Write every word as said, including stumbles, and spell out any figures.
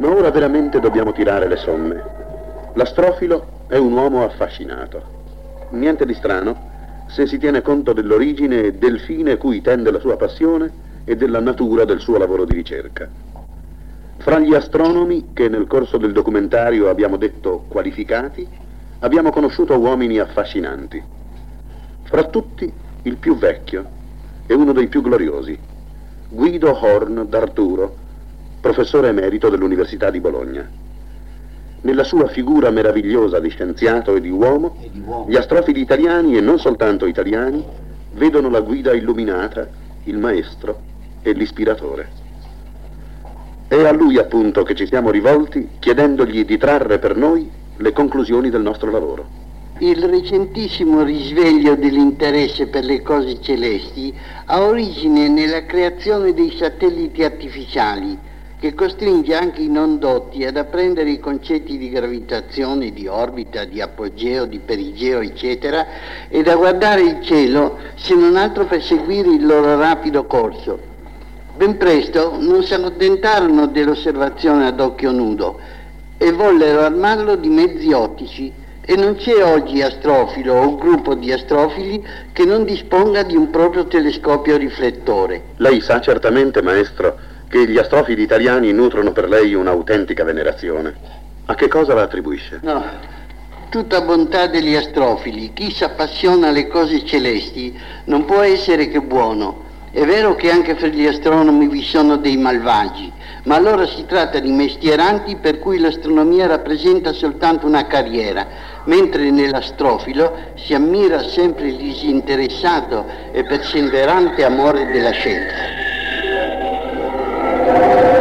Ma ora veramente dobbiamo tirare le somme. L'astrofilo è un uomo affascinato. Niente di strano se si tiene conto dell'origine e del fine cui tende la sua passione e della natura del suo lavoro di ricerca. Fra gli astronomi, che nel corso del documentario abbiamo detto qualificati, abbiamo conosciuto uomini affascinanti. Fra tutti, il più vecchio e uno dei più gloriosi, Guido Horn d'Arturo, professore emerito dell'Università di Bologna. Nella sua figura meravigliosa di scienziato e di uomo, e di uomo. gli astrofili italiani, e non soltanto italiani, vedono la guida illuminata, il maestro e l'ispiratore. È a lui appunto che ci siamo rivolti, chiedendogli di trarre per noi le conclusioni del nostro lavoro. Il recentissimo risveglio dell'interesse per le cose celesti ha origine nella creazione dei satelliti artificiali, che costringe anche i non dotti ad apprendere i concetti di gravitazione, di orbita, di apogeo, di perigeo, eccetera, ed a guardare il cielo se non altro per seguire il loro rapido corso. Ben presto non si accontentarono dell'osservazione ad occhio nudo e vollero armarlo di mezzi ottici, e non c'è oggi astrofilo o gruppo di astrofili che non disponga di un proprio telescopio riflettore. Lei sa certamente, maestro, che gli astrofili italiani nutrono per lei un'autentica venerazione. A che cosa la attribuisce? No, tutta bontà degli astrofili. Chi si appassiona alle cose celesti non può essere che buono. È vero che anche fra gli astronomi vi sono dei malvagi, ma allora si tratta di mestieranti per cui l'astronomia rappresenta soltanto una carriera, mentre nell'astrofilo si ammira sempre il disinteressato e perseverante amore della scienza.